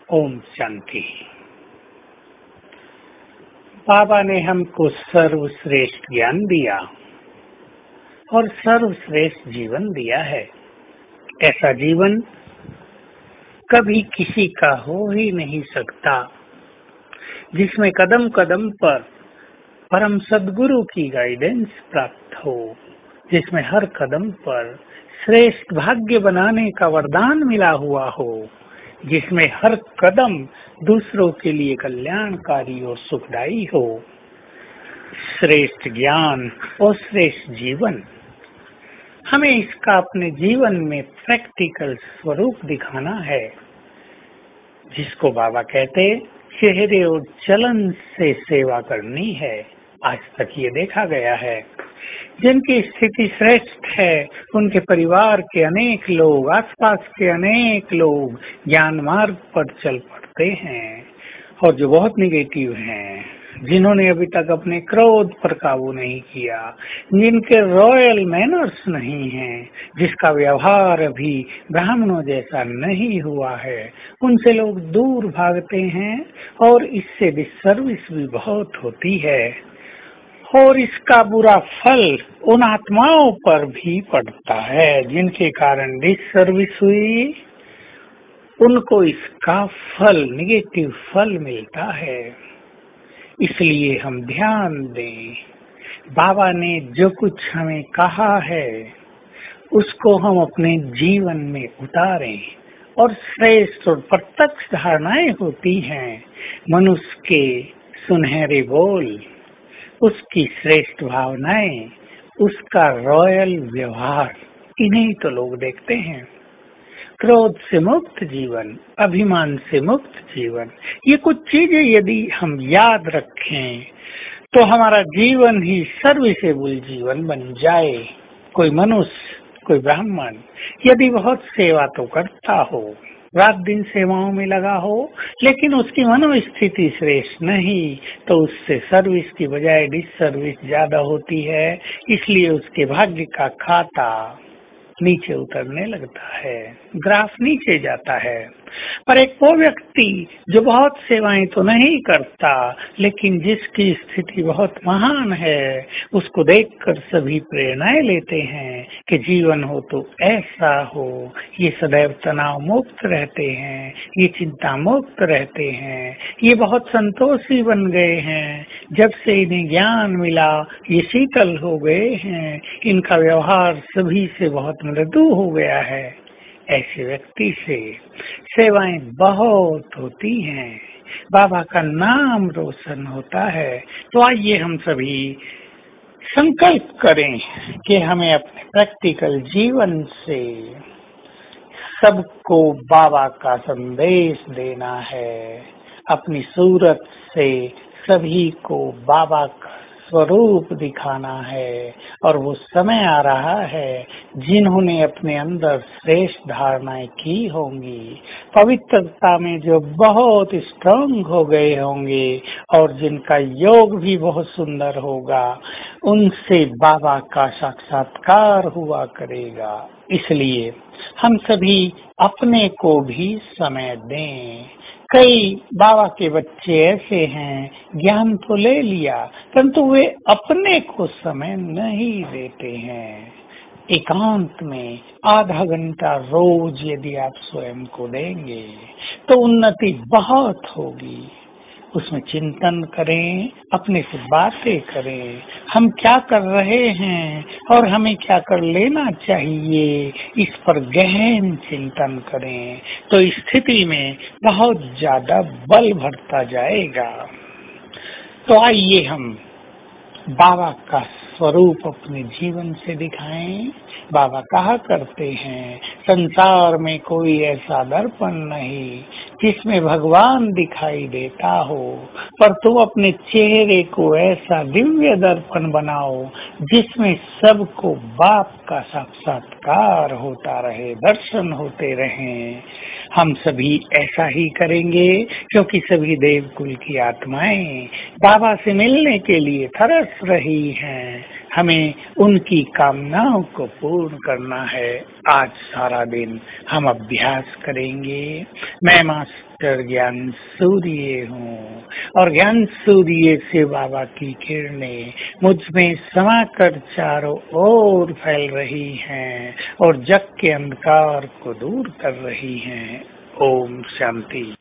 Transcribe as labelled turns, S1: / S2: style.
S1: ओम शांति। बाबा ने हमको सर्वश्रेष्ठ ज्ञान दिया और सर्वश्रेष्ठ जीवन दिया है। ऐसा जीवन कभी किसी का हो ही नहीं सकता जिसमें कदम कदम पर परम सद्गुरु की गाइडेंस प्राप्त हो, जिसमें हर कदम पर श्रेष्ठ भाग्य बनाने का वरदान मिला हुआ हो, जिसमें हर कदम दूसरों के लिए कल्याणकारी और सुखदायी हो। श्रेष्ठ ज्ञान और श्रेष्ठ जीवन, हमें इसका अपने जीवन में प्रैक्टिकल स्वरूप दिखाना है, जिसको बाबा कहते चेहरे और चलन से सेवा करनी है। आज तक ये देखा गया है, जिनकी स्थिति श्रेष्ठ है उनके परिवार के अनेक लोग, आसपास के अनेक लोग ज्ञान मार्ग पर चल पड़ते हैं, और जो बहुत निगेटिव हैं, जिन्होंने अभी तक अपने क्रोध पर काबू नहीं किया, जिनके रॉयल मैनर्स नहीं हैं, जिसका व्यवहार अभी ब्राह्मणों जैसा नहीं हुआ है, उनसे लोग दूर भागते हैं और इससे डिसर्विस भी बहुत होती है। और इसका बुरा फल उन आत्माओं पर भी पड़ता है जिनके कारण डिसर्विस हुई, उनको इसका फल, निगेटिव फल मिलता है। इसलिए हम ध्यान दें, बाबा ने जो कुछ हमें कहा है उसको हम अपने जीवन में उतारें, और श्रेष्ठ और प्रत्यक्ष धारणाएं होती हैं मनुष्य के सुनहरे बोल, उसकी श्रेष्ठ भावनाएं, उसका रॉयल व्यवहार, इन्हीं तो लोग देखते हैं। क्रोध से मुक्त जीवन, अभिमान से मुक्त जीवन, ये कुछ चीजें यदि हम याद रखें तो हमारा जीवन ही सर्विसेबल जीवन बन जाए। कोई मनुष्य, कोई ब्राह्मण यदि बहुत सेवा तो करता हो, रात दिन सेवाओं में लगा हो, लेकिन उसकी मनोस्थिति श्रेष्ठ नहीं, तो उससे सर्विस की बजाय डिसर्विस ज्यादा होती है। इसलिए उसके भाग्य का खाता नीचे उतरने लगता है, ग्राफ नीचे जाता है। पर एक वो व्यक्ति जो बहुत सेवाएं तो नहीं करता, लेकिन जिसकी स्थिति बहुत महान है, उसको देखकर सभी प्रेरणाएं लेते हैं कि जीवन हो तो ऐसा हो। ये सदैव तनाव मुक्त रहते हैं, ये चिंता मुक्त रहते हैं, ये बहुत संतोषी बन गए हैं, जब से इन्हें ज्ञान मिला ये शीतल हो गए हैं, इनका व्यवहार सभी से बहुत मृदु हो गया है। ऐसे व्यक्ति से सेवाएं बहुत होती हैं, बाबा का नाम रोशन होता है। तो आइए हम सभी संकल्प करें कि हमें अपने प्रैक्टिकल जीवन से सबको बाबा का संदेश देना है, अपनी सूरत से सभी को बाबा का स्वरूप दिखाना है। और वो समय आ रहा है, जिन्होंने अपने अंदर श्रेष्ठ धारणाएं की होंगी, पवित्रता में जो बहुत स्ट्रांग हो गए होंगे और जिनका योग भी बहुत सुंदर होगा, उनसे बाबा का साक्षात्कार हुआ करेगा। इसलिए हम सभी अपने को भी समय दें। कई बाबा के बच्चे ऐसे हैं, ज्ञान तो ले लिया परंतु वे अपने को समय नहीं देते हैं। एकांत में आधा घंटा रोज यदि आप स्वयं को देंगे तो उन्नति बहुत होगी। उसमें चिंतन करें, अपने से बातें करें, हम क्या कर रहे हैं और हमें क्या कर लेना चाहिए, इस पर गहन चिंतन करें, तो स्थिति में बहुत ज्यादा बल बढ़ता जाएगा। तो आइए हम बाबा का स्वरूप अपने जीवन से दिखाएं। बाबा कहा करते हैं, संसार में कोई ऐसा दर्पण नहीं जिसमें भगवान दिखाई देता हो, पर तुम अपने चेहरे को ऐसा दिव्य दर्पण बनाओ जिसमें सबको बाप का साक्षात्कार होता रहे, दर्शन होते रहें। हम सभी ऐसा ही करेंगे, क्योंकि सभी देवकुल की आत्माएं बाबा से मिलने के लिए तरस रही हैं। हमें उनकी कामनाओं को पूर्ण करना है। आज सारा दिन हम अभ्यास करेंगे। मैं मास्टर ज्ञान सूर्य हूँ और ज्ञान सूर्य से बाबा की किरणें मुझ में समाकर चारों ओर फैल रही हैं और जग के अंधकार को दूर कर रही हैं। ओम शांति।